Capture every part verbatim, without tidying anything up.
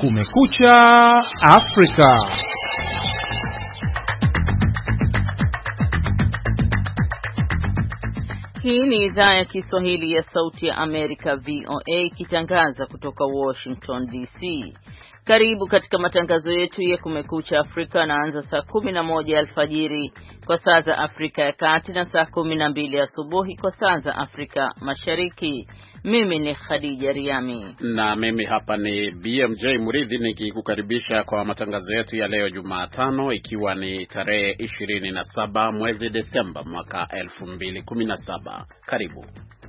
Kumekucha Afrika. Hii ni idhaa ya Kiswahili ya Sauti ya Amerika V O A ikitangaza kutoka Washington D C. Karibu katika matangazo yetu ya Kumekucha Afrika, naanza saa kumi na moja alfajiri kwa saa za Afrika ya Kati na saa kumi na mbili asubuhi kwa saa za Afrika Mashariki. Mimi ni Khadija Riami na mimi hapa ni B M J Muridhi nikikukaribisha kwa matangazo yetu ya leo Jumatano, ikiwa ni tarehe ishirini na saba mwezi Desemba mwaka elfu mbili kumi na saba. Karibu.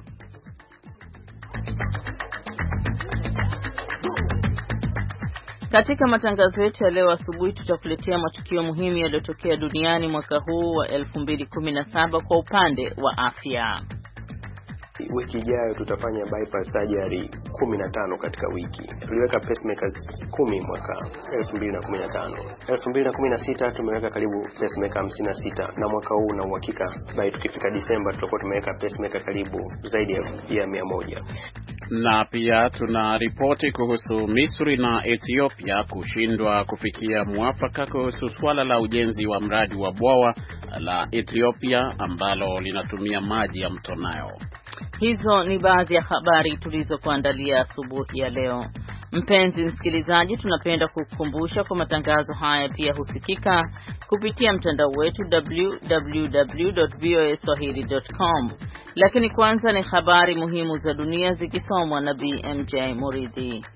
Katika matangazo yetu ya leo asubuhi tutakuletea matukio muhimu yaliyotokea duniani mwaka huu wa elfu mbili kumi na saba kwa upande wa afya. Wiki ijayo tutafanya bypass surgery kumi na tano katika wiki. Tuliweka pacemakers kumi mwaka elfu mbili kumi na tano. elfu mbili kumi na sita tumeweka karibu pacemaker hamsini na sita, na mwaka huu na uhakika by tukifika Disemba tutakuwa tumeweka pacemaker karibu zaidi ya mia moja. Na pia tuna ripoti kuhusu Misri na Ethiopia kushindwa kufikia mwafaka kuhusu swala la ujenzi wa mradi wa bwawa la Ethiopia ambalo linatumia maji ya mto Nile. Hizo ni baadhi ya habari tulizokuandalia asubuhi ya leo. Mpenzi msikilizaji, tunapenda kukukumbusha kwa matangazo haya pia husikika kupitia mtandao wetu w w w dot v o a swahili dot com. Lakini kwanza ni habari muhimu za dunia zikisomwa na B M J Muridhi.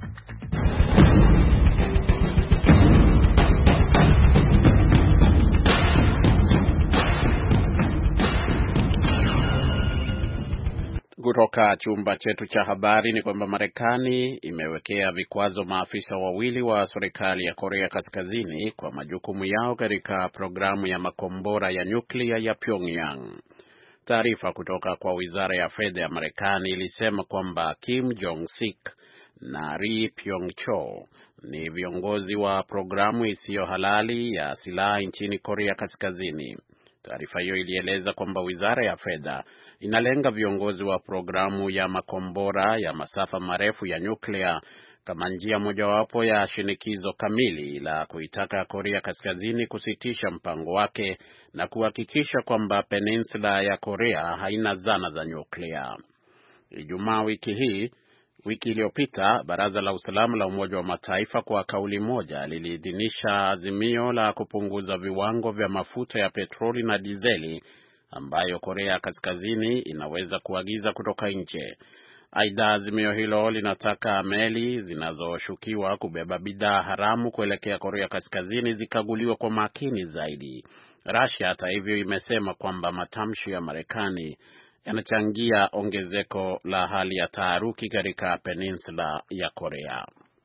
Kutoka chumba chetu cha habari ni kwamba Marekani imewekea vikwazo maafisa wawili wa serikali ya Korea Kaskazini kwa majukumu yao katika programu ya makombora ya nyuklia ya Pyongyang. Taarifa kutoka kwa Wizara ya Fedha ya Marekani ilisema kwamba Kim Jong-sik na Ri Pyong-chol ni viongozi wa programu isiyo halali ya silaha nchini Korea Kaskazini. Taarifa hiyo ilieleza kwamba Wizara ya Fedha inalenga viongozi wa programu ya makombora ya masafa marefu ya nyuklia kama njia mojawapo ya shinikizo kamili la kuitaka Korea Kaskazini kusitisha mpango wake na kuhakikisha kwamba peninsula ya Korea haina zana za nyuklia. Ijumaa wiki hii Wiki iliyopita, Baraza la Usalama la Umoja wa Mataifa kwa kauli moja liliidhinisha azimio la kupunguza viwango vya mafuta ya petroli na dizeli ambayo Korea Kaskazini inaweza kuagiza kutoka nje. Aidha, azimio hilo linataka meli zinazoshukiwa kubeba bidhaa haramu kuelekea Korea Kaskazini zikaguliwe kwa makini zaidi. Russia hata hivyo imesema kwamba matamshi ya Marekani yanachangia ongezeko la hali ya taharuki katika peninsula ya Korea.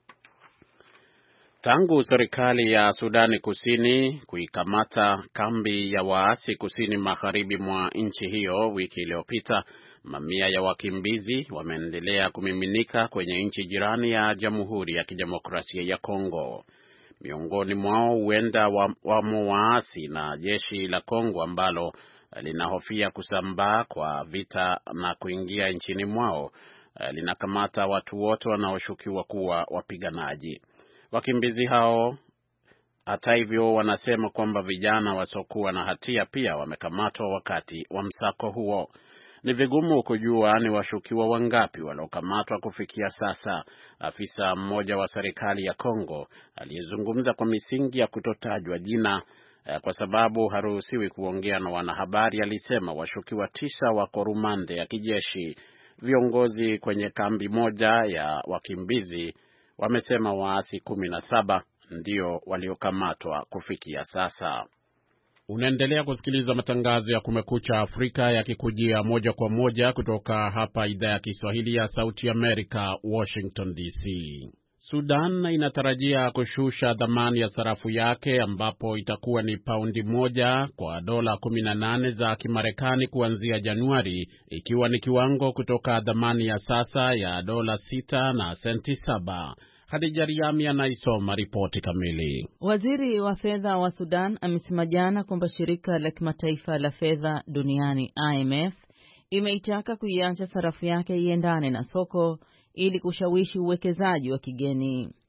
Tangu serikali ya Sudani Kusini kuikamata kambi ya waasi kusini magharibi mwa nchi hiyo wiki iliyopita, mamia ya wakimbizi wameendelea kumiminika kwenye nchi jirani ya Jamhuri ya Kidemokrasia ya Kongo. Miongoni mwao huenda wamo waasi na jeshi la Kongo ambalo linahofia kusambaa kwa vita na kuingia nchini mwao linakamata watu wote wanaoshukiwa kuwa wapiganaji. Wakimbizi hao hata hivyo wanasema kwamba vijana wasiokuwa na hatia pia wamekamatwa wakati wa msako huo. Ni vigumu kujua ni washukiwa wangapi waliokamatwa kufikia sasa. Afisa mmoja wa serikali ya Kongo aliyezungumza kwa misingi ya kutotajwa jina kwa sababu haruhusiwi kuongea na wanahabari alisema washukiwa tisa wako rumande ya kijeshi. Viongozi kwenye kambi moja ya wakimbizi wamesema waasi kumi na saba ndio waliokamatwa kufikia sasa. Unaendelea kusikiliza matangazo ya Kumekucha Afrika yakikujia moja kwa moja kutoka hapa idhaa ya Kiswahili ya Sauti Amerika, Washington D C. Sudan inatarajia kushusha dhamani ya sarafu yake ambapo itakuwa ni paundi moja kwa dola kumi na nane za Kimarekani kuanzia Januari, ikiwa ni kiwango kutoka dhamani ya sasa ya dola sita na senti saba. Khadija Riami anaisoma ripoti kamili. Waziri wa fedha wa Sudan amesema jana kwamba shirika la kimataifa la fedha duniani I M F imeitaka kuiacha sarafu yake iendane na soko ili kushawishi uwekezaji wa kigeni.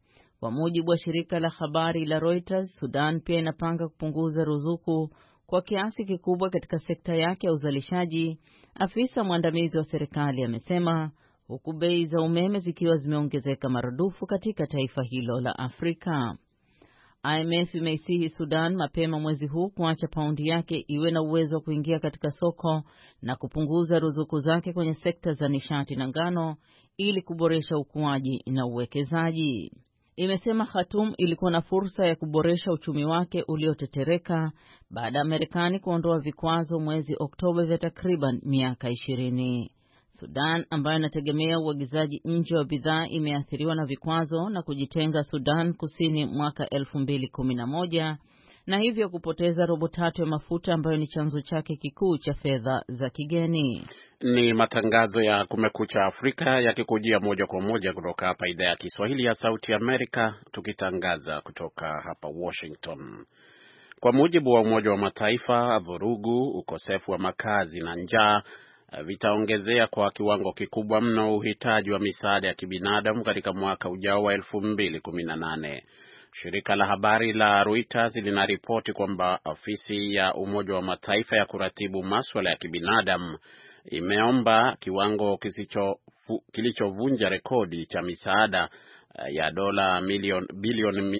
Kwa mujibu wa shirika la habari la Reuters, Sudan pia inapanga kupunguza ruzuku kwa kiasi kikubwa katika sekta yake ya uzalishaji, afisa mwandamizi wa serikali amesema, huku bei za umeme zikiwa zimeongezeka maradufu katika taifa hilo la Afrika. I M F imeisihi Sudan mapema mwezi huu kuacha paundi yake iwe na uwezo wa kuingia katika soko na kupunguza ruzuku zake kwenye sekta za nishati na ngano ili kuboresha ukuaji na uwekezaji. Imesema Khartoum ilikuwa na fursa ya kuboresha uchumi wake uliotetereka baada ya Marekani kuondoa vikwazo mwezi Oktoba vya takriban miaka ishirini. Sudan ambayo inategemea uagizaji nje wa bidhaa imeathiriwa na vikwazo na kujitenga Sudan Kusini mwaka elfu mbili kumi na moja na hivyo kupoteza robo tatu ya mafuta ambayo ni chanzo chake kikuu cha fedha za kigeni. Ni matangazo ya Kumekucha Afrika yakikujia moja kwa moja kutoka hapa idhaa ya Kiswahili ya Sauti Amerika, tukitangaza kutoka hapa Washington. Kwa mujibu wa Umoja wa Mataifa, vurugu, ukosefu wa makazi na njaa vitaongezea kwa kiwango kikubwa mno uhitaji wa misaada ya kibinadamu katika mwaka ujao wa elfu mbili kumi na nane. Shirika la habari la Reuters linaripoti kwamba ofisi ya Umoja wa Mataifa ya kuratibu masuala ya kibinadamu imeomba kiwango kisicho kilichovunja rekodi cha misaada ya dola milioni bilioni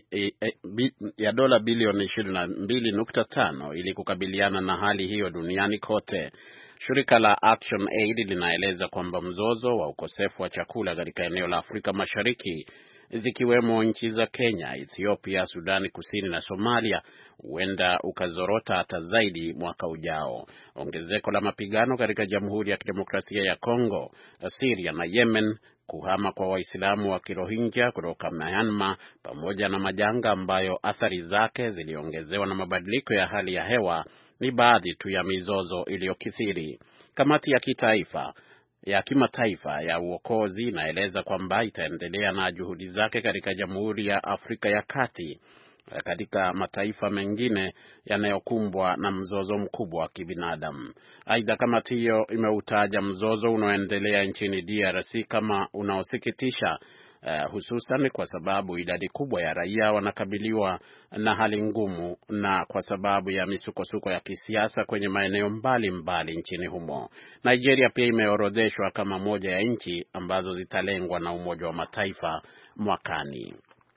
ya dola bilioni ishirini na mbili nukta tano ili kukabiliana na hali hiyo duniani kote. Shirika la Action Aid linaeleza kwamba mzozo wa ukosefu wa chakula katika eneo la Afrika Mashariki, zikiwemo nchi za Kenya, Ethiopia, Sudani Kusini na Somalia, huenda ukazorota hata zaidi mwaka ujao. Ongezeko la mapigano katika Jamhuri ya Kidemokrasia ya Kongo, Syria na Yemen, kuhama kwa Waislamu wa Kirohingya kutoka Myanmar, pamoja na majanga ambayo athari zake ziliongezewa na mabadiliko ya hali ya hewa ni baadhi tu ya mizozo iliyokithiri. Kamati ya kitaifa ya kimataifa ya uokozi inaeleza kwamba itaendelea na juhudi zake katika Jamhuri ya Afrika ya Kati katika mataifa mengine yanayokumbwa na mzozo mkubwa wa kibinadamu. Aidha, kamati hiyo imeutaja mzozo unaoendelea nchini D R C kama unaosikitisha, Uh, hususan kwa sababu idadi kubwa ya raia wanakabiliwa na hali ngumu na kwa sababu ya misukosuko ya kisiasa kwenye maeneo mbalimbali nchini humo. Nigeria pia imeorodheshwa kama moja ya nchi ambazo zitalengwa na Umoja wa Mataifa mwakani.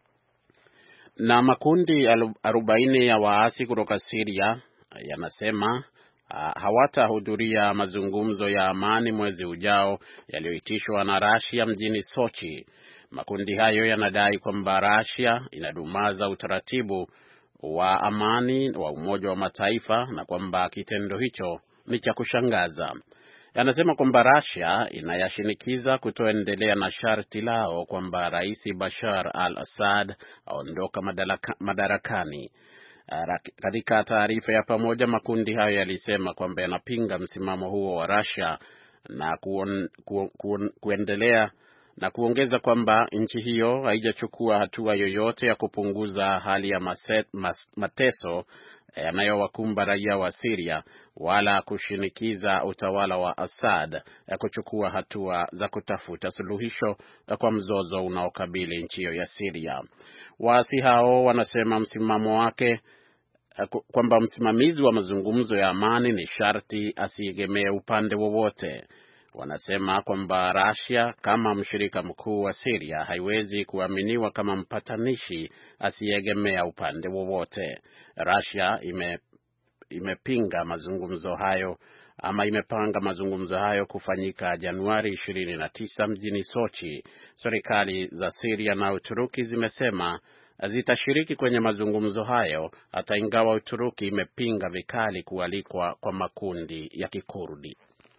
Na makundi arobaini ya waasi kutoka Syria yanasema Uh, hawatahudhuria mazungumzo ya amani mwezi ujao yaliyoitishwa na Russia mjini Sochi. Makundi hayo yanadai kwamba Russia inadumaza utaratibu wa amani wa Umoja wa Mataifa na kwamba kitendo hicho ni cha kushangaza. Yanasema kwamba Russia inayashinikiza kutoendelea na sharti lao kwamba Rais Bashar al-Assad aondoka madaraka, madarakani. Katika taarifa ya pamoja, makundi hayo yalisema kwamba yanapinga msimamo huo wa Russia na kuon, ku, ku, kuendelea na kuongeza kwamba nchi hiyo haijachukua hatua yoyote ya kupunguza hali ya maset, mas, mateso yanayowakumba raia wa Syria wala kushinikiza utawala wa Assad ya kuchukua hatua za kutafuta suluhisho kwa mzozo unaokabili nchi hiyo ya Syria. Waasi hao wanasema msimamo wake kwamba msimamizi wa mazungumzo ya amani ni sharti asiegemee upande wowote. Wanasema kwamba Russia kama mshirika mkuu wa Syria haiwezi kuaminiwa kama mpatanishi asiegemea upande wowote. Russia ime, imepinga mazungumzo hayo ama imepanga mazungumzo hayo kufanyika Januari ishirini na tisa mjini Sochi. Serikali za Syria na Uturuki zimesema zitashiriki kwenye mazungumzo hayo, hata ingawa Uturuki imepinga vikali kualikwa kwa makundi ya Kikurdi.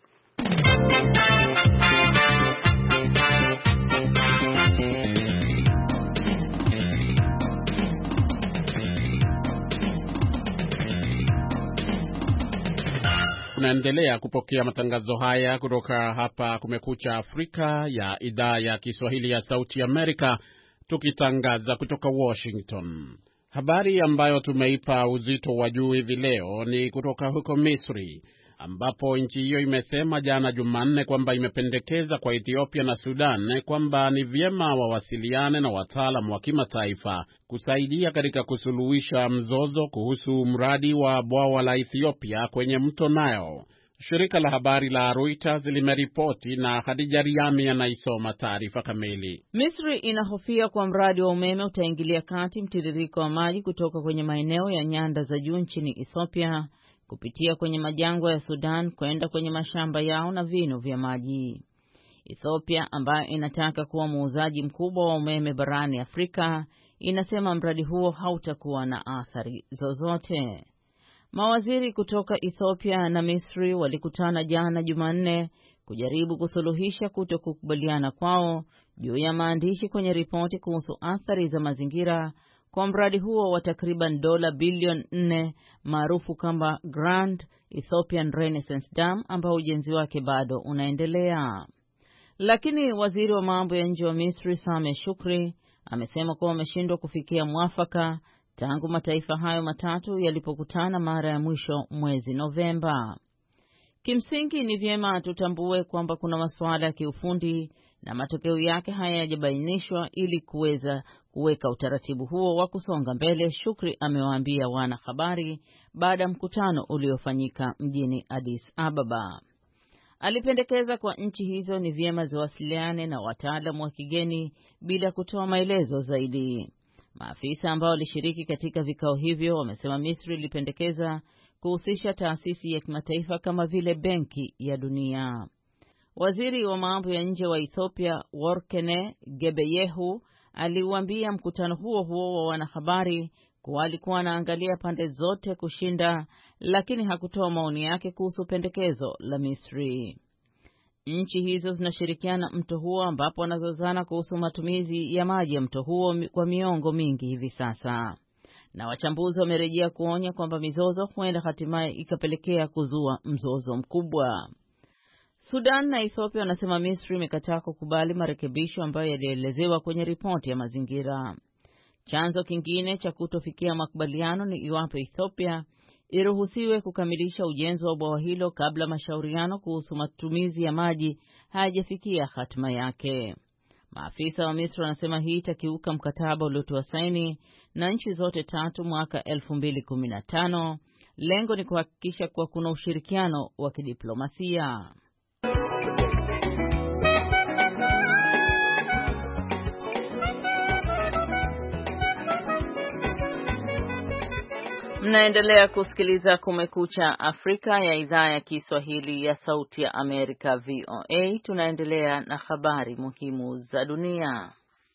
Tunaendelea kupokea matangazo haya kutoka hapa Kumekucha Afrika ya idhaa ya Kiswahili ya Sauti Amerika, tukitangaza kutoka Washington. Habari ambayo tumeipa uzito wa juu hivi leo ni kutoka huko Misri, ambapo nchi hiyo imesema jana Jumanne kwamba imependekeza kwa Ethiopia na Sudan kwamba ni vyema wawasiliane na wataalamu wa kimataifa kusaidia katika kusuluhisha mzozo kuhusu mradi wa bwawa la Ethiopia kwenye mto Nile. Shirika la habari la Reuters limeripoti na Khadija Riami anaisoma taarifa kamili. Misri inahofia kwa mradi wa umeme utaingilia kati mtiririko wa maji kutoka kwenye maeneo ya nyanda za juu nchini Ethiopia kupitia kwenye majangwa ya Sudan kwenda kwenye mashamba yao na vinu vya maji. Ethiopia ambayo inataka kuwa muuzaji mkubwa wa umeme barani Afrika inasema mradi huo hautakuwa na athari zozote. Mawaziri kutoka Ethiopia na Misri walikutana jana Jumanne kujaribu kusuluhisha kutokukubaliana kwao juu ya maandishi kwenye ripoti kuhusu athari za mazingira kwa mradi huo wa takriban dola bilioni nne maarufu kama Grand Ethiopian Renaissance Dam ambao ujenzi wake bado unaendelea. Lakini waziri wa mambo ya nje wa Misri Sameh Shukri amesema kuwa wameshindwa kufikia mwafaka tangu mataifa hayo matatu yalipokutana mara ya mwisho mwezi Novemba. Kimsingi ni vyema tutambue kwamba kuna masuala ya kiufundi na matokeo yake hayajabainishwa ili kuweza kuweka utaratibu huo wa kusonga mbele, Shukri amewaambia wanahabari baada ya mkutano uliofanyika mjini Addis Ababa. Alipendekeza kwa nchi hizo ni vyema ziwasiliane na wataalamu wa kigeni bila kutoa maelezo zaidi. Maafisa ambao walishiriki katika vikao hivyo wamesema Misri ilipendekeza kuhusisha taasisi ya kimataifa kama vile Benki ya Dunia. Waziri wa mambo ya nje wa Ethiopia Workene Gebeyehu aliuambia mkutano huo huo wa wanahabari kuwa alikuwa anaangalia pande zote kushinda, lakini hakutoa maoni yake kuhusu pendekezo la Misri. Nchi hizo zinashirikiana mto huo ambapo wanazozana kuhusu matumizi ya maji ya mto huo kwa miongo mingi hivi sasa. Na wachambuzi wamerejea kuonya kwamba mizozo huenda hatimaye ikapelekea kuzua mzozo mkubwa. Sudan na Ethiopia wanasema Misri imekataa kukubali marekebisho ambayo yalielezewa kwenye ripoti ya mazingira. Chanzo kingine cha kutofikia makubaliano ni iwapo Ethiopia iruhusiwe kukamilisha ujenzi wa bwawa hilo kabla mashauriano kuhusu matumizi ya maji hayajafikia hatima yake. Maafisa wa Misri wanasema hii itakiuka mkataba uliotiwa saini na nchi zote tatu mwaka elfu mbili kumi na tano. Lengo ni kuhakikisha kuwa kuna ushirikiano wa kidiplomasia. Mnaendelea kusikiliza Kumekucha Afrika ya idhaa ya Kiswahili ya Sauti ya Amerika V O A. Tunaendelea na habari muhimu za dunia.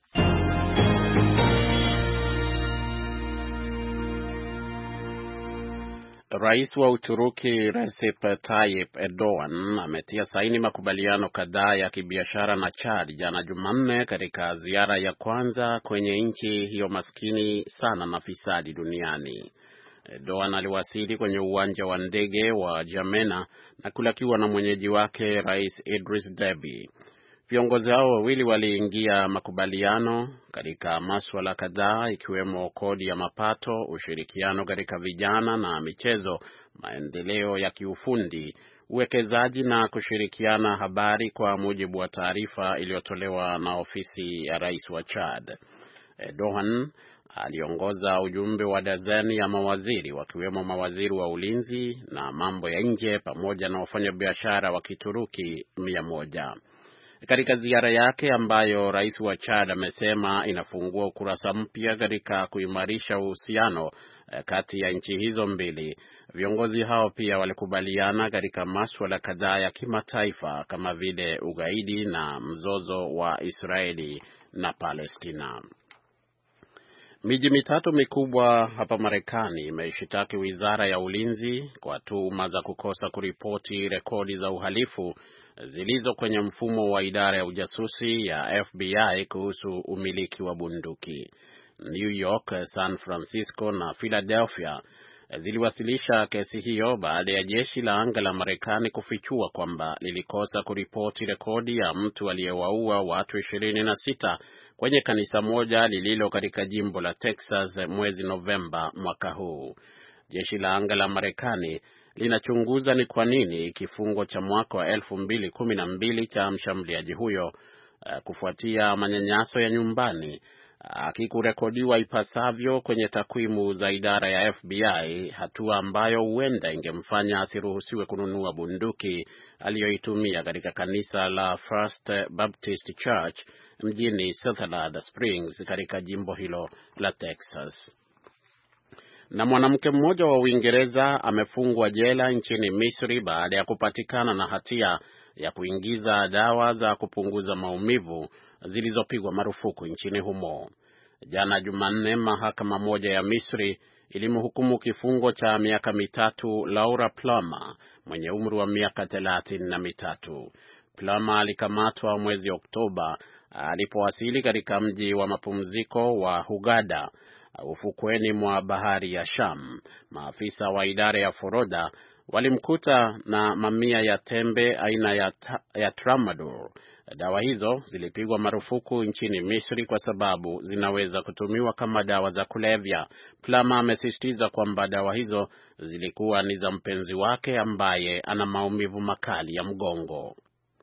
Rais wa Uturuki Recep Tayyip Erdogan ametia saini makubaliano kadhaa ya kibiashara na Chad jana Jumanne katika ziara ya kwanza kwenye nchi hiyo maskini sana na fisadi duniani. Erdogan aliwasili kwenye uwanja wa ndege wa Jamena na kulakiwa na mwenyeji wake Rais Idris Deby. Viongozi hao wawili waliingia makubaliano katika masuala kadhaa ikiwemo kodi ya mapato, ushirikiano katika vijana na michezo, maendeleo ya kiufundi, uwekezaji na kushirikiana habari, kwa mujibu wa taarifa iliyotolewa na ofisi ya rais wa Chad. Erdogan aliongoza ujumbe wa dazeni ya mawaziri wakiwemo mawaziri wa ulinzi na mambo ya nje pamoja na wafanyabiashara wa Kituruki mia moja. Katika ziara yake ambayo rais wa Chad amesema inafungua ukurasa mpya katika kuimarisha uhusiano kati ya nchi hizo mbili, viongozi hao pia walikubaliana katika masuala kadhaa ya kimataifa kama vile ugaidi na mzozo wa Israeli na Palestina. Miji mitatu mikubwa hapa Marekani imeishitaki wizara ya ulinzi kwa tuhuma za kukosa kuripoti rekodi za uhalifu zilizo kwenye mfumo wa idara ya ujasusi ya F B I kuhusu umiliki wa bunduki. New York, San Francisco na Philadelphia ziliwasilisha kesi hiyo baada ya jeshi la anga la Marekani kufichua kwamba lilikosa kuripoti rekodi ya mtu aliyewaua watu ishirini na sita kwenye kanisa moja lililo katika jimbo la Texas mwezi Novemba mwaka huu. Jeshi la anga la Marekani linachunguza ni kwa nini kifungo cha mwaka wa elfu mbili kumi na mbili cha mshambuliaji huyo uh, kufuatia manyanyaso ya nyumbani akikurekodiwa ipasavyo kwenye takwimu za idara ya F B I, hatua ambayo huenda ingemfanya asiruhusiwe kununua bunduki aliyoitumia katika kanisa la First Baptist Church mjini Sutherland Springs katika jimbo hilo la Texas. Na mwanamke mmoja wa Uingereza amefungwa jela nchini Misri baada ya kupatikana na hatia ya kuingiza dawa za kupunguza maumivu zilizopigwa marufuku nchini humo. Jana Jumanne, mahakama moja ya Misri ilimhukumu kifungo cha miaka mitatu Laura Plummer mwenye umri wa miaka thelathini na mitatu. Plummer alikamatwa mwezi Oktoba alipowasili katika mji wa mapumziko wa Hurghada ufukweni mwa bahari ya Sham. Maafisa wa idara ya forodha walimkuta na mamia ya tembe aina ya, ya tramadol. Dawa hizo zilipigwa marufuku nchini Misri kwa sababu zinaweza kutumiwa kama dawa za kulevya. Plummer amesisitiza kwamba dawa hizo zilikuwa ni za mpenzi wake ambaye ana maumivu makali ya mgongo.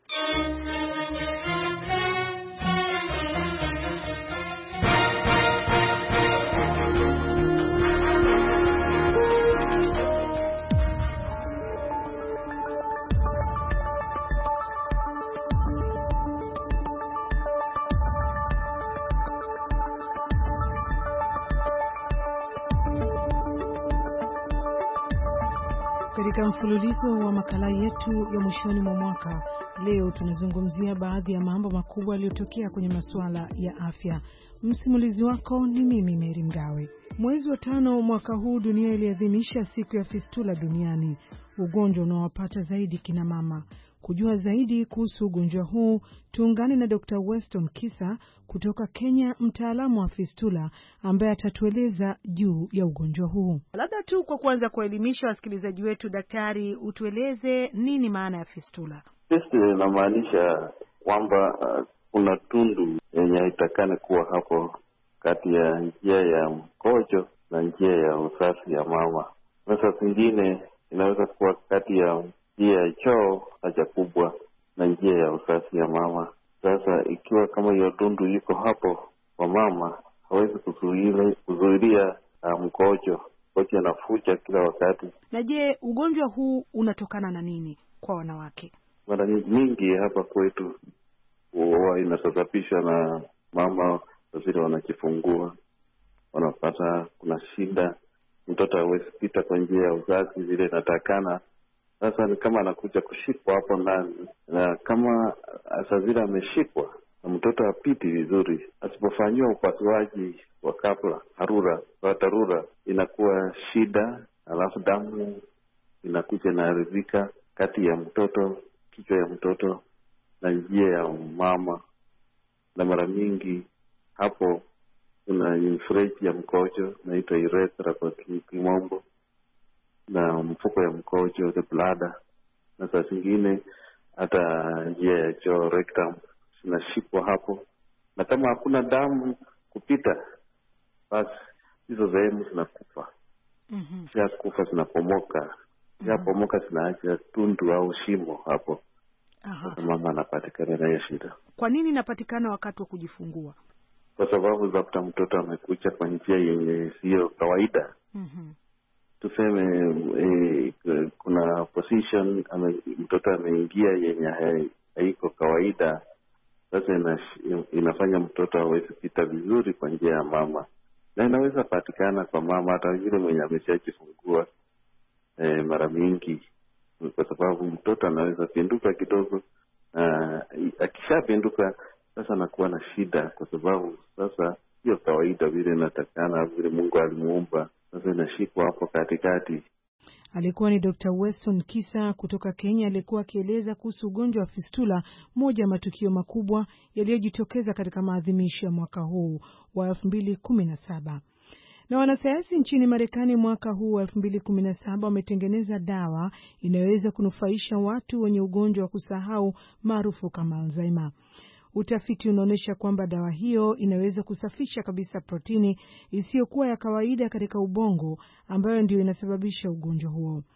Katika mfululizo wa makala yetu ya mwishoni mwa mwaka, leo tunazungumzia baadhi ya mambo makubwa yaliyotokea kwenye masuala ya afya. Msimulizi wako ni mimi Mary Mgawe. Mwezi wa tano mwaka huu dunia iliadhimisha siku ya fistula duniani, ugonjwa unaowapata zaidi kina mama. Kujua zaidi kuhusu ugonjwa huu, tuungane na Doctor Weston Kisa kutoka Kenya, mtaalamu wa fistula ambaye atatueleza juu ya ugonjwa huu. Labda tu kwa kuanza kuelimisha wasikilizaji wetu, daktari, utueleze nini maana ya fistula? Fistula inamaanisha kwamba uh, kuna tundu yenye haitakane kuwa hapo kati ya njia ya mkojo na njia ya uzazi ya mama. Na saa zingine inaweza kuwa kati ya njia ya choo haja kubwa na njia ya uzazi ya mama. Sasa ikiwa kama hiyo tundu iko hapo kwa mama, hawezi kuzuilia kuzuilia uh, mkojo. Mkojo anafuja kila wakati. Na je, ugonjwa huu unatokana na nini kwa wanawake? Mara nyingi hapa kwetu huwa inasababishwa na mama waziri wanajifungua, wanapata kuna shida, mtoto hawezi pita kwa njia ya uzazi vile inatakana. Sasa ni kama anakuja kushikwa hapo ndani, na kama asazira ameshikwa na mtoto hapiti vizuri, asipofanyiwa upasuaji wa kabla harura wa dharura, inakuwa shida, alafu damu inakuja inaharibika kati ya mtoto, kichwa ya mtoto na njia ya mama. Na mara mingi hapo kuna mfereji ya mkojo naitwa urethra kwa kimombo, na mfuko ya mkojo the bladder, na saa zingine hata njia ya choo rectum zinashikwa hapo. Na kama hakuna damu kupita, basi hizo sehemu zinakufa. Mhm. Ya kufa zinapomoka. Ya pomoka zinaacha tundu au shimo hapo. Aha. Mama anapatikana na hiyo shida. Kwa nini inapatikana wakati wa kujifungua? Kwa sababu labda mtoto amekuja kwa njia yenye sio kawaida. Mhm. Tuseme e, kuna position ame, mtoto ameingia yenye haiko kawaida. Sasa ina, inafanya mtoto hawezi pita vizuri kwa njia ya mama. Na inaweza patikana kwa mama hata yule mwenye ameshajifungua e, mara mingi, kwa sababu mtoto anaweza pinduka kidogo. Uh, akishapinduka sasa anakuwa na shida, kwa sababu sasa sio kawaida vile inatakana, vile Mungu alimuumba. Sasa inashikwa hapo katikati. Alikuwa ni Doctor Weston Kisa kutoka Kenya, alikuwa akieleza kuhusu ugonjwa wa fistula, moja ya matukio makubwa yaliyojitokeza katika maadhimisho ya mwaka huu wa elfu mbili kumi na saba. Na wanasayansi nchini Marekani mwaka huu wa elfu mbili kumi na saba wametengeneza dawa inayoweza kunufaisha watu wenye ugonjwa wa kusahau maarufu kama Alzheimer. Utafiti unaonyesha kwamba dawa hiyo inaweza kusafisha kabisa protini isiyokuwa ya kawaida katika ubongo ambayo ndio inasababisha ugonjwa huo.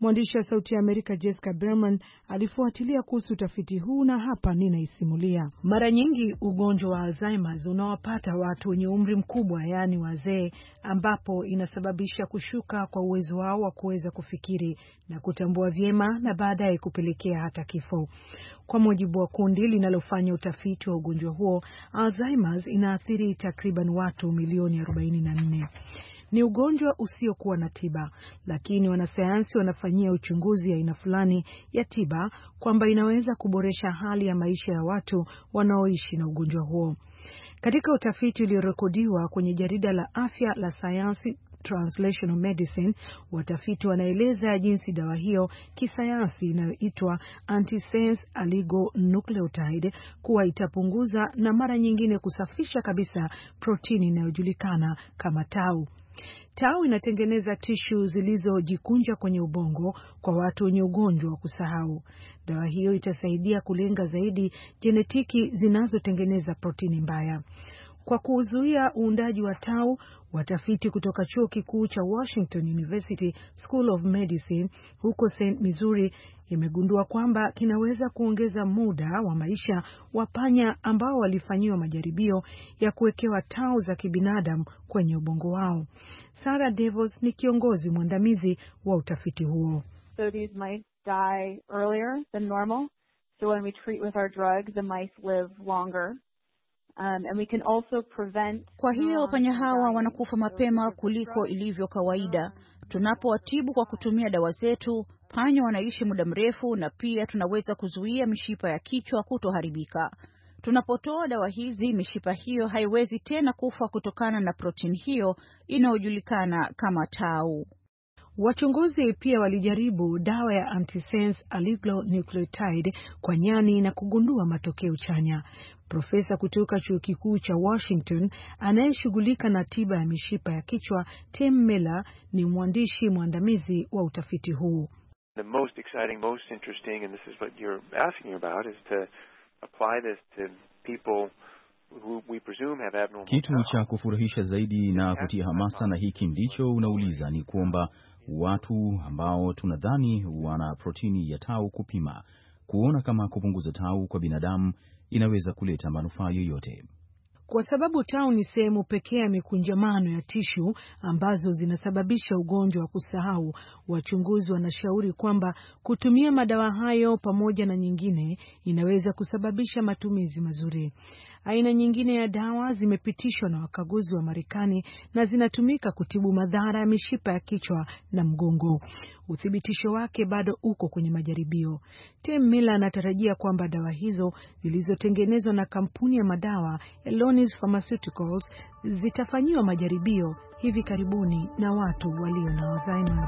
Mwandishi wa Sauti ya Amerika Jessica Berman alifuatilia kuhusu utafiti huu na hapa ninaisimulia. Mara nyingi ugonjwa wa Alzheimer's unawapata watu wenye umri mkubwa, yaani wazee, ambapo inasababisha kushuka kwa uwezo wao wa kuweza kufikiri na kutambua vyema na baadaye kupelekea hata kifo. Kwa mujibu wa kundi linalofanya utafiti wa ugonjwa huo, Alzheimer's inaathiri takriban watu milioni arobaini na nne. Ni ugonjwa usiokuwa na tiba, lakini wanasayansi wanafanyia uchunguzi aina fulani ya tiba kwamba inaweza kuboresha hali ya maisha ya watu wanaoishi na ugonjwa huo. Katika utafiti uliorekodiwa kwenye jarida la afya la Science Translational Medicine, watafiti wanaeleza jinsi dawa hiyo kisayansi inayoitwa antisense oligonucleotide kuwa itapunguza na mara nyingine kusafisha kabisa protini inayojulikana kama tau. Tau inatengeneza tishu zilizojikunja kwenye ubongo kwa watu wenye ugonjwa wa kusahau. Dawa hiyo itasaidia kulenga zaidi jenetiki zinazotengeneza protini mbaya. Kwa kuzuia uundaji wa tau, watafiti kutoka chuo kikuu cha Washington University School of Medicine huko Saint Missouri imegundua kwamba kinaweza kuongeza muda wa maisha wa panya ambao walifanyiwa majaribio ya kuwekewa tau za kibinadamu kwenye ubongo wao. Sarah Devos ni kiongozi mwandamizi wa utafiti huo. So these mice die earlier than normal. So when we treat with our drug, the mice live longer. Um, and we can also prevent. Kwa hiyo panya hawa wanakufa mapema kuliko ilivyo kawaida. Tunapowatibu kwa kutumia dawa zetu, panya wanaishi muda mrefu na pia tunaweza kuzuia mishipa ya kichwa kutoharibika. Tunapotoa dawa hizi, mishipa hiyo haiwezi tena kufa kutokana na protini hiyo inayojulikana kama tau. Wachunguzi pia walijaribu dawa ya antisense oligonucleotide kwa nyani na kugundua matokeo chanya. Profesa kutoka chuo kikuu cha Washington anayeshughulika na tiba ya mishipa ya kichwa, Tim Miller, ni mwandishi mwandamizi wa utafiti huu. The most exciting, most interesting, and this is what you're asking about, is to apply this to people who we presume have abnormal. Kitu cha kufurahisha zaidi na kutia hamasa, na hiki ndicho unauliza, ni kwamba watu ambao tunadhani wana protini ya tau kupima, kuona kama kupunguza tau kwa binadamu inaweza kuleta manufaa yoyote. Kwa sababu tau ni sehemu pekee ya mikunjamano ya tishu ambazo zinasababisha ugonjwa wa kusahau, wachunguzi wanashauri kwamba kutumia madawa hayo pamoja na nyingine inaweza kusababisha matumizi mazuri. Aina nyingine ya dawa zimepitishwa na wakaguzi wa Marekani na zinatumika kutibu madhara ya mishipa ya kichwa na mgongo. Uthibitisho wake bado uko kwenye majaribio. Tim Miller anatarajia kwamba dawa hizo zilizotengenezwa na kampuni ya madawa Elonis Pharmaceuticals zitafanyiwa majaribio hivi karibuni na watu walio na Alzheimer.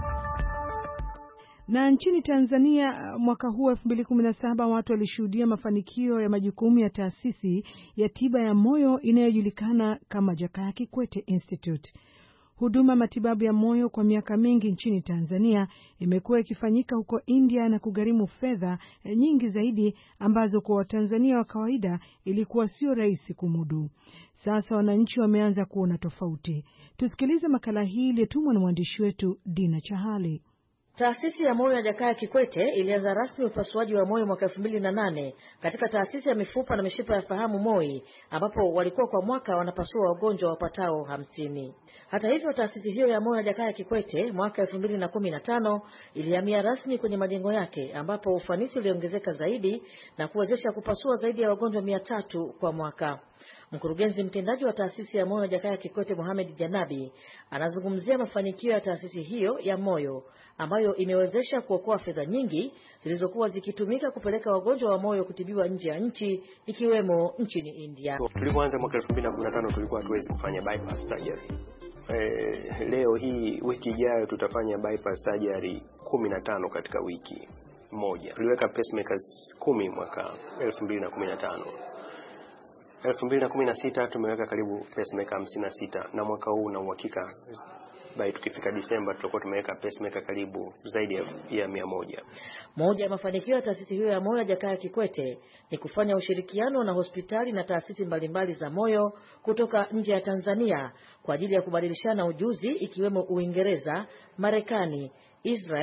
Na nchini Tanzania mwaka huu elfu mbili kumi na saba watu walishuhudia mafanikio ya majukumu ya taasisi ya tiba ya moyo inayojulikana kama Jakaya Kikwete Institute. Huduma matibabu ya moyo kwa miaka mingi nchini Tanzania imekuwa ikifanyika huko India na kugharimu fedha nyingi zaidi ambazo kwa Watanzania wa kawaida ilikuwa sio rahisi kumudu. Sasa wananchi wameanza kuona tofauti. Tusikilize makala hii iliyotumwa na mwandishi wetu Dina Chahali. Taasisi ya moyo ya Jakaya Kikwete ilianza rasmi upasuaji wa moyo mwaka elfu mbili na nane katika taasisi ya mifupa na mishipa ya fahamu MOI, ambapo walikuwa kwa mwaka wanapasua wagonjwa wapatao hamsini. Hata hivyo, taasisi hiyo ya moyo ya Jakaya Kikwete mwaka elfu mbili na kumi na tano ilihamia rasmi kwenye majengo yake, ambapo ufanisi uliongezeka zaidi na kuwezesha kupasua zaidi ya wagonjwa mia tatu kwa mwaka. Mkurugenzi mtendaji wa taasisi ya moyo ya Jakaya Kikwete Mohamed Janabi anazungumzia mafanikio ya taasisi hiyo ya moyo ambayo imewezesha kuokoa fedha nyingi zilizokuwa zikitumika kupeleka wagonjwa wa moyo kutibiwa nje ya nchi ikiwemo nchini India. Tulipoanza mwaka elfu mbili na kumi na tano tulikuwa hatuwezi kufanya bypass surgery. E, leo hii wiki ijayo tutafanya bypass surgery kumi na tano katika wiki moja. Tuliweka pacemakers kumi mwaka elfu mbili na kumi na tano. elfu mbili na kumi na sita tumeweka karibu pacemaker hamsini na sita, na mwaka huu na uhakika by tukifika Disemba tutakuwa tumeweka pacemaker karibu zaidi ya mia moja. Moja ya mafanikio ya taasisi hiyo ya moyo ya Jakaya Kikwete ni kufanya ushirikiano na hospitali na taasisi mbalimbali za moyo kutoka nje ya Tanzania kwa ajili ya kubadilishana ujuzi, ikiwemo Uingereza, Marekani, Israel,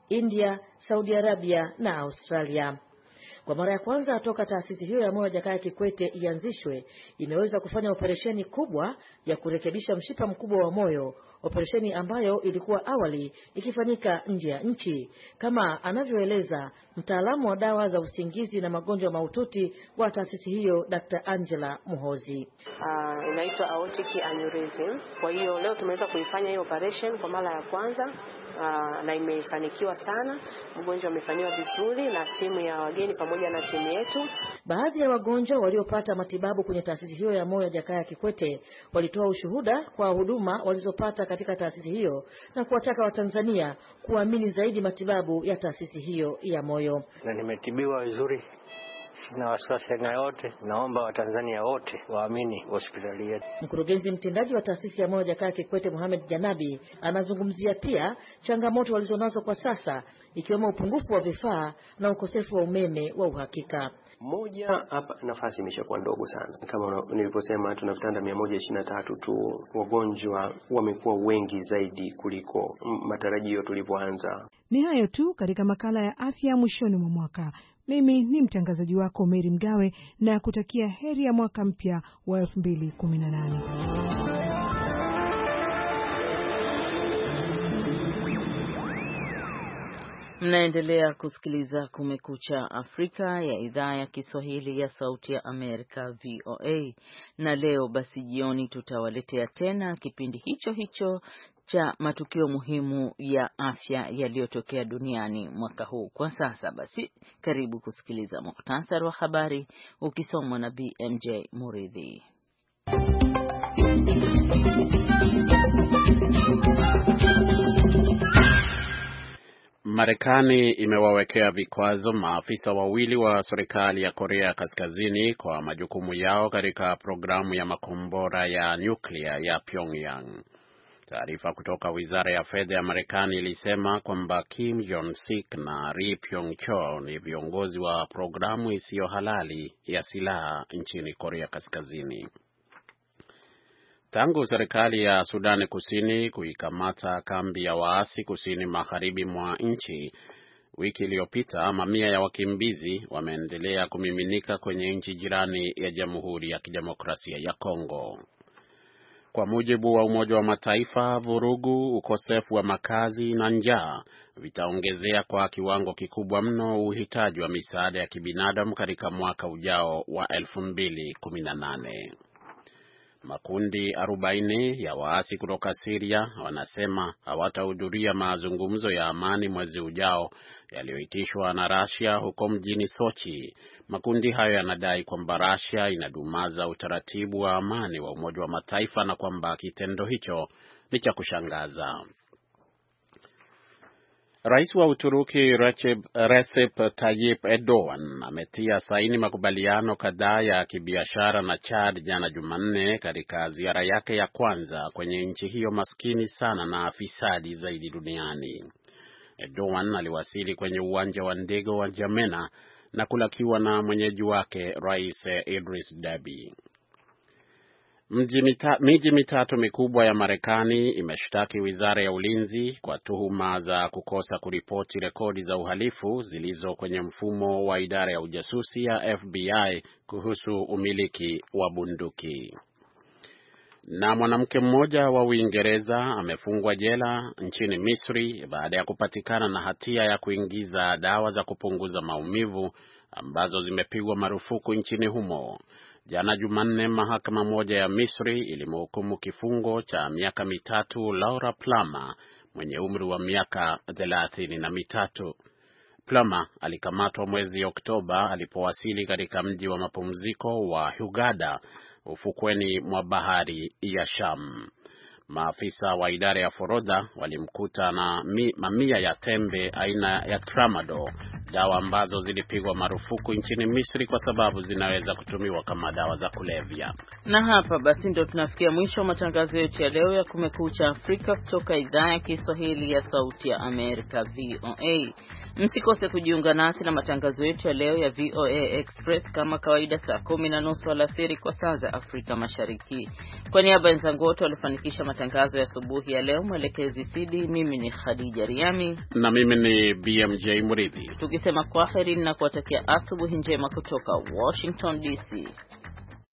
India, Saudi Arabia na Australia. Kwa mara ya kwanza toka taasisi hiyo ya moyo Jakaya Kikwete ianzishwe, imeweza kufanya operesheni kubwa ya kurekebisha mshipa mkubwa wa moyo, operesheni ambayo ilikuwa awali ikifanyika nje ya nchi, kama anavyoeleza mtaalamu wa dawa za usingizi na magonjwa mahututi wa taasisi hiyo, Daktari Angela Muhozi. Uh, inaitwa aortic aneurysm. Kwa hiyo leo tumeweza kuifanya hiyo operation kwa mara ya kwanza. Uh, na imefanikiwa sana. Mgonjwa amefanywa vizuri na timu ya wageni pamoja na timu yetu. Baadhi ya wagonjwa waliopata matibabu kwenye taasisi hiyo ya moyo Jakaya Kikwete walitoa ushuhuda kwa huduma walizopata katika taasisi hiyo na kuwataka Watanzania kuamini zaidi matibabu ya taasisi hiyo ya moyo. Na nimetibiwa vizuri na wasiwasi na yote, naomba Watanzania wote waamini hospitali yetu. Mkurugenzi mtendaji wa taasisi ya moyo Jakaya Kikwete Mohamed Janabi anazungumzia pia changamoto walizonazo kwa sasa, ikiwemo upungufu wa vifaa na ukosefu wa umeme wa uhakika. Moja, hapa nafasi imeshakuwa ndogo sana. Kama nilivyosema, tuna vitanda mia moja ishirini na tatu tu. Wagonjwa wamekuwa wengi zaidi kuliko matarajio tulipoanza. Ni hayo tu katika makala ya afya mwishoni mwa mwaka. Mimi ni mtangazaji wako Mary Mgawe na kutakia heri ya mwaka mpya wa elfu mbili kumi na nane. Mnaendelea kusikiliza Kumekucha Afrika ya idhaa ya Kiswahili ya Sauti ya Amerika V O A, na leo basi jioni tutawaletea tena kipindi hicho hicho cha matukio muhimu ya afya yaliyotokea duniani mwaka huu. Kwa sasa basi karibu kusikiliza muhtasari wa habari ukisomwa na B M J Muridhi. Marekani imewawekea vikwazo maafisa wawili wa serikali ya Korea Kaskazini kwa majukumu yao katika programu ya makombora ya nyuklia ya Pyongyang. Taarifa kutoka Wizara ya Fedha ya Marekani ilisema kwamba Kim Jong-sik na Ri Pyong-chol ni viongozi wa programu isiyo halali ya silaha nchini Korea Kaskazini. Tangu serikali ya Sudani Kusini kuikamata kambi ya waasi kusini magharibi mwa nchi wiki iliyopita, mamia ya wakimbizi wameendelea kumiminika kwenye nchi jirani ya Jamhuri ya Kidemokrasia ya Kongo. Kwa mujibu wa Umoja wa Mataifa, vurugu, ukosefu wa makazi na njaa vitaongezea kwa kiwango kikubwa mno uhitaji wa misaada ya kibinadamu katika mwaka ujao wa elfu mbili kumi na nane. Makundi arobaini ya waasi kutoka Syria wanasema hawatahudhuria mazungumzo ya amani mwezi ujao yaliyoitishwa na Russia huko mjini Sochi. Makundi hayo yanadai kwamba Russia inadumaza utaratibu wa amani wa Umoja wa Mataifa na kwamba kitendo hicho ni cha kushangaza. Rais wa Uturuki Recep, Recep Tayyip Erdogan ametia saini makubaliano kadhaa ya kibiashara na Chad jana Jumanne katika ziara yake ya kwanza kwenye nchi hiyo maskini sana na afisadi zaidi duniani. Erdogan aliwasili kwenye uwanja wa ndege wa N'Djamena na kulakiwa na mwenyeji wake Rais Idris Deby. Mji mita, miji mitatu mikubwa ya Marekani imeshtaki Wizara ya Ulinzi kwa tuhuma za kukosa kuripoti rekodi za uhalifu zilizo kwenye mfumo wa idara ya ujasusi ya F B I kuhusu umiliki wa bunduki. Na mwanamke mmoja wa Uingereza amefungwa jela nchini Misri baada ya kupatikana na hatia ya kuingiza dawa za kupunguza maumivu ambazo zimepigwa marufuku nchini humo. Jana Jumanne, mahakama moja ya Misri ilimhukumu kifungo cha miaka mitatu Laura Plummer mwenye umri wa miaka thelathini na mitatu. Plummer alikamatwa mwezi Oktoba alipowasili katika mji wa mapumziko wa Hurghada ufukweni mwa bahari ya Sham. Maafisa wa idara ya forodha walimkuta na mi, mamia ya tembe aina ya tramadol, dawa ambazo zilipigwa marufuku nchini Misri kwa sababu zinaweza kutumiwa kama dawa za kulevya. Na hapa basi ndio tunafikia mwisho wa matangazo yetu ya leo ya Kumekucha Afrika kutoka idhaa ya Kiswahili ya Sauti ya Amerika V O A. Msikose kujiunga nasi na matangazo yetu ya leo ya V O A Express kama kawaida saa kumi na nusu alasiri kwa saa za Afrika Mashariki. Kwa niaba ya wenzangu wote walifanikisha matangazo ya asubuhi ya leo, mwelekezi Sidi, mimi ni Khadija Riami na mimi ni B M J Muridhi, tukisema kwaheri na kuwatakia asubuhi njema kutoka Washington D C.